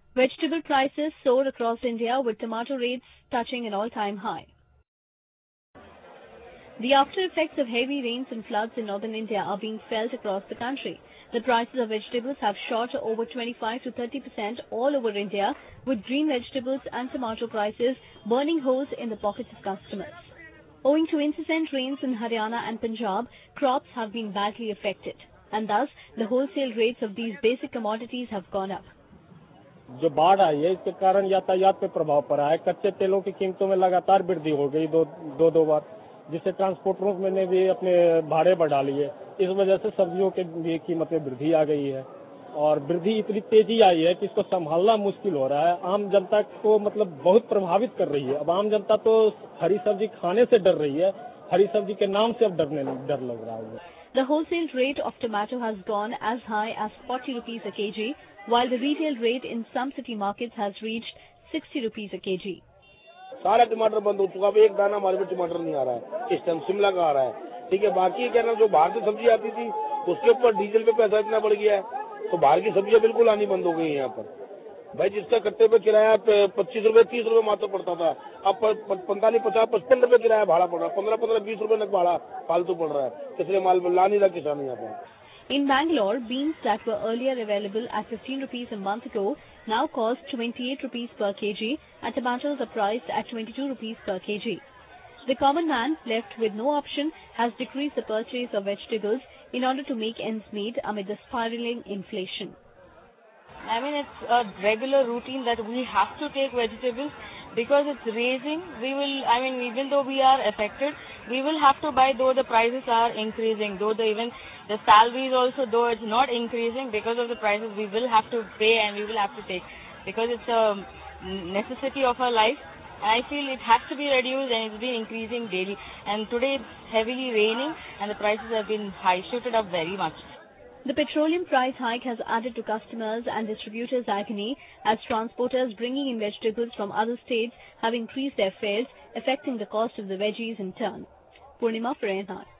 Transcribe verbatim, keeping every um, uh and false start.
Vegetable prices soared across India, with tomato rates touching an all-time high. The after effects of heavy rains and floods in northern India are being felt across the country. The prices of vegetables have shot over twenty-five to thirty percent all over India, with green vegetables and tomato prices burning holes in the pockets of customers. Owing to incessant rains in Haryana and Punjab, crops have been badly affected, and thus the wholesale rates of these basic commodities have gone up. जो बाढ़ आई है इसके कारण यातायात पे प्रभाव पड़ा है। कच्चे तेलों की कीमतों में लगातार वृद्धि हो गई दो दो दो बार, जिससे ट्रांसपोर्टरों में भी अपने भाड़े बढ़ा लिए। इस वजह से सब्जियों के भी कीमत में वृद्धि आ गई है और वृद्धि इतनी तेजी आई है कि इसको संभालना मुश्किल हो रहा है। आम जनता को मतलब बहुत प्रभावित कर रही है। अब आम जनता तो हरी सब्जी खाने से डर रही है। हरी सब्जी के नाम से अब डरने डर लग रहा है। The wholesale rate of tomato has gone as high as forty rupees a kg, while the retail rate in some city markets has reached sixty rupees a kg. सारा टमाटर बंद हो चुका है। एक दाना हमारे में टमाटर नहीं आ रहा है। इस टाइम शिमला का आ रहा है। ठीक है, बाकी क्या ना जो बाहर से सब्जी आती थी उसके ऊपर डीजल पे पैसा इतना बढ़ गया है, तो बाहर की सब्जियां बिल्कुल आनी बंद हो गई है यहाँ पर। भाई जिसका कट्टे पे किराया पच्चीस रुपए तीस रुपए मात्र पड़ता था, अब पैंतालीस पचास पचपन रुपए किराया भाड़ा पड़ रहा है। पंद्रह पंद्रह बीस रुपए तक भाड़ा फालतू पड़ रहा है। इसलिए माल ला नहीं रहा किसान यहाँ पर। In Bangalore, beans that were earlier available at fifteen rupees a month ago now cost twenty-eight rupees per kg, and tomatoes are priced at twenty-two rupees per kg. The common man, left with no option, has decreased the purchase of vegetables in order to make ends meet amid the spiraling inflation. I mean, it's a regular routine that we have to take vegetables because it's raising. We will, I mean, even though we are affected, we will have to buy though the prices are increasing, though the even the salaries also, though it's not increasing because of the prices, we will have to pay and we will have to take because it's a necessity of our life. And I feel it has to be reduced and it's been increasing daily. And today it's heavily raining and the prices have been high, shooted up very much. The petroleum price hike has added to customers and distributors' agony as transporters bringing in vegetables from other states have increased their fares, affecting the cost of the veggies in turn. Purnima for N R.